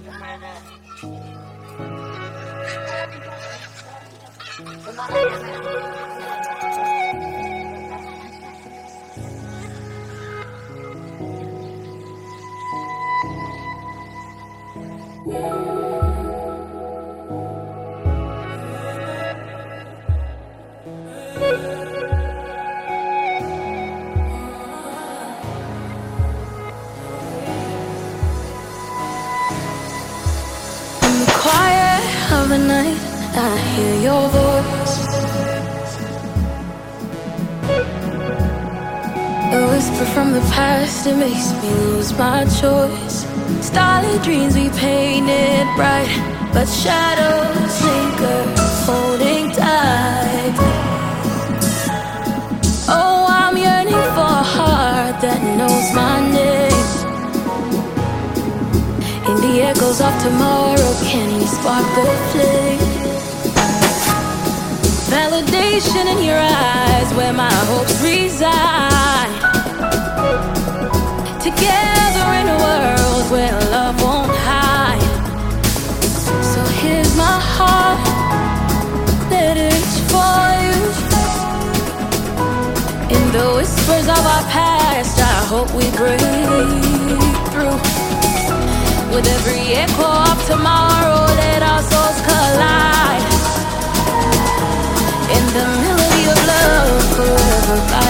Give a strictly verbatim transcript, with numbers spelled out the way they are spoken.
Of the night, I hear your voice, a whisper from the past. It makes me lose my choice. Starlit dreams we painted bright, but shadows linger, holding tight. Oh, I'm yearning for a heart that knows my name. In the echoes of tomorrow, can we spark the flame? Validation in your eyes, where my hopes reside. Together in a world where love won't hide. So here's my heart, let it reach for you. In the whispers of our past, I hope we break through. With every echo of tomorrow, let our souls collide. In the melody of love, forever by